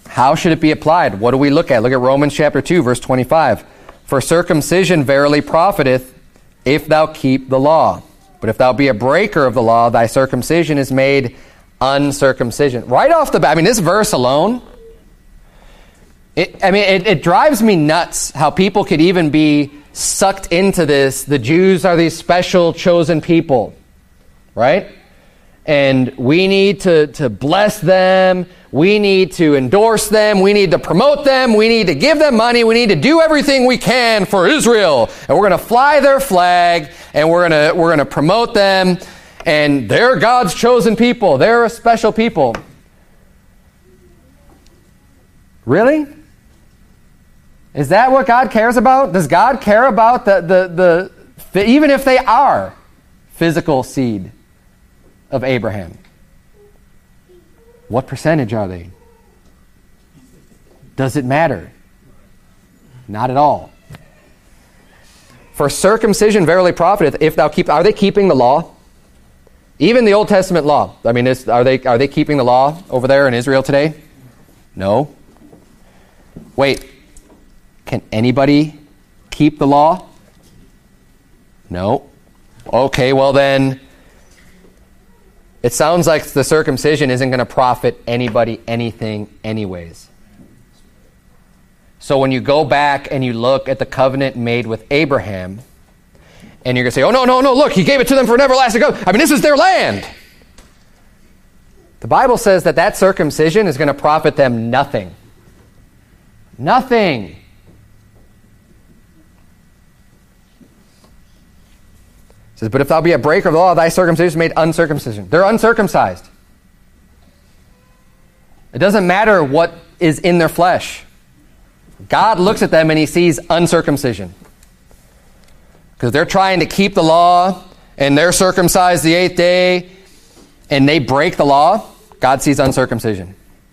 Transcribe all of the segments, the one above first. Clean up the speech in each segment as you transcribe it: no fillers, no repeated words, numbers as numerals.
How should it be applied? What do we look at? Look at Romans chapter 2, verse 25. For circumcision verily profiteth, if thou keep the law. But if thou be a breaker of the law, thy circumcision is made uncircumcision. Right off the bat, this verse alone, it drives me nuts how people could even be sucked into this. The Jews are these special chosen people, right? And we need to bless them. We need to endorse them. We need to promote them. We need to give them money. We need to do everything we can for Israel. And we're going to fly their flag, and we're going to promote them. And they're God's chosen people. They're a special people. Really? Is that what God cares about? Does God care about the even if they are physical seed of Abraham? What percentage are they? Does it matter? Not at all. For circumcision verily profiteth, if thou keep. Are they keeping the law? Even the Old Testament law. Are they keeping the law over there in Israel today? No. Wait. Can anybody keep the law? No. Okay, well then, it sounds like the circumcision isn't going to profit anybody anything anyways. So when you go back and you look at the covenant made with Abraham, and you're going to say, oh, no, look, he gave it to them for an everlasting covenant. This is their land. The Bible says that circumcision is going to profit them nothing. Nothing. It says, but if thou be a breaker of the law, thy circumcision is made uncircumcision. They're uncircumcised. It doesn't matter what is in their flesh. God looks at them and he sees uncircumcision. Because they're trying to keep the law, and they're circumcised the 8th day, and they break the law. God sees uncircumcision.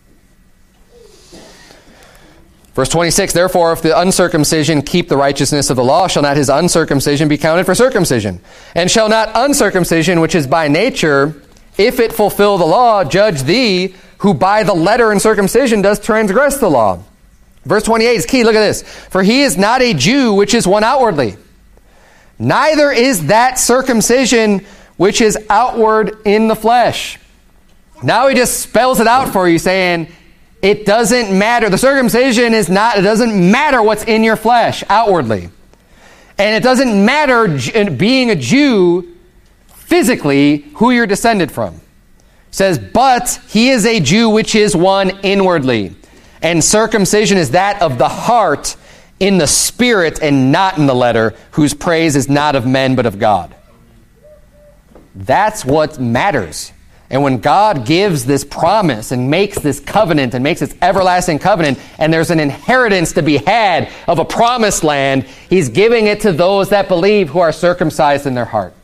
Verse 26, therefore, if the uncircumcision keep the righteousness of the law, shall not his uncircumcision be counted for circumcision? And shall not uncircumcision, which is by nature, if it fulfill the law, judge thee, who by the letter in circumcision does transgress the law? Verse 28 is key. Look at this. For he is not a Jew, which is one outwardly. Neither is that circumcision which is outward in the flesh. Now he just spells it out for you, saying, it doesn't matter. The circumcision is not, it doesn't matter what's in your flesh outwardly. And it doesn't matter being a Jew physically who you're descended from. It says, but he is a Jew which is one inwardly. And circumcision is that of the heart in the spirit and not in the letter, whose praise is not of men but of God. That's what matters. And when God gives this promise and makes this covenant and makes this everlasting covenant, and there's an inheritance to be had of a promised land, he's giving it to those that believe who are circumcised in their heart.